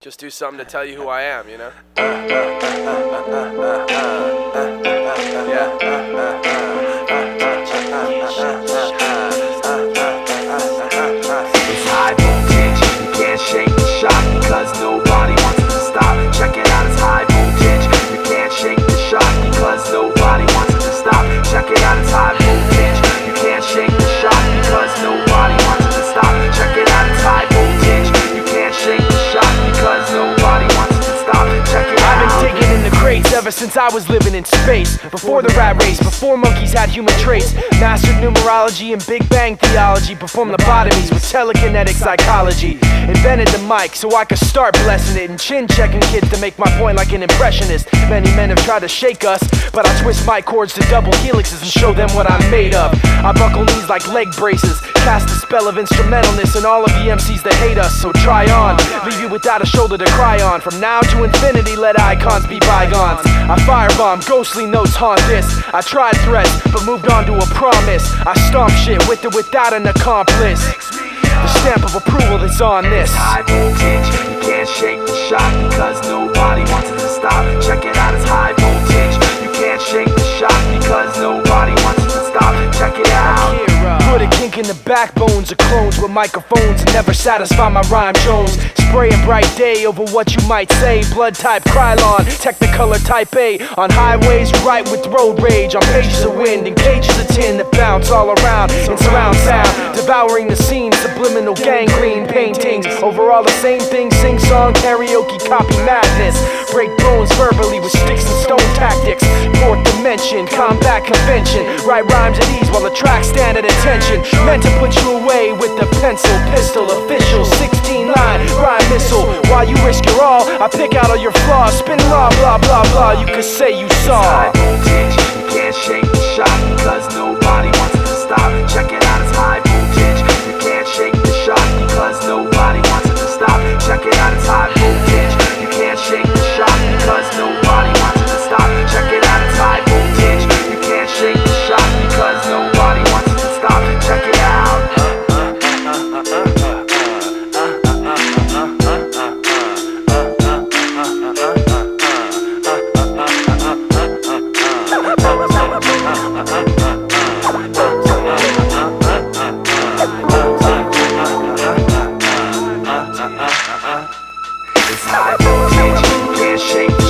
Just do something to tell you who I am, you know? It's high voltage, you can't shake the shock because nobody wants it to stop. Check it out, it's high voltage, you can't shake the shock because nobody wants it to stop. Check it out, it's high voltage, you can't shake the shock because nobody wants it to stop. Check it out, it's high voltage, you can't shake the shock because nobody wants it to stop. Check it out. I've been digging in the crates ever since I was living in space. Before the rat race, before monkeys had human traits. Mastered numerology and Big Bang theology. Performed lobotomies with telekinetic psychology. Invented the mic so I could start blessing it and chin checking kids to make my point like an impressionist. Many men have tried to shake us, but I twist my chords to double helixes and show them what I'm made of. I buckle knees like leg braces, cast a spell of instrumentalness in all of the MCs that hate us. So try on, leave you without a shoulder to cry on. From now to infinity, let icons be bygones. I firebomb, ghostly notes haunt this. I tried threats, but moved on to a promise. I stomp shit with or without an accomplice. The stamp of approval that's on this. It's high voltage, you can't shake the shock because nobody wants it to stop. Check it out, it's high voltage, you can't shake the shock because nobody wants it to stop. Check it out. Put a kink in the backbones of clones with microphones and never satisfy my rhyme Jones. Spraying bright day over what you might say. Blood type Krylon, Technicolor type A. On highways, right with road rage. On pages of wind and cages of tin that bounce all around in surround sound. Devouring the scene, subliminal gangrene paintings. Over all the same things, sing song, karaoke, copy madness. Break bones verbally with sticks and stone tactics. Fourth dimension, combat convention. Write rhymes at ease while the tracks stand at attention. Meant to put you away with the pencil, pistol, official 16-line rhyme missile. While you risk your all, I pick out all your flaws. Spin blah blah blah blah, you could say you saw. High voltage, you can't shake the shock because nobody wants it to stop. Check it out, it's high voltage, you can't shake the shock because nobody wants it to stop. Check it out, it's high voltage, you can't shake the shock because nobody wants it to stop. Check it out, it's high voltage, you can't shake the shock because nobody wants it to stop. Check it out. It's high voltage, you can't shake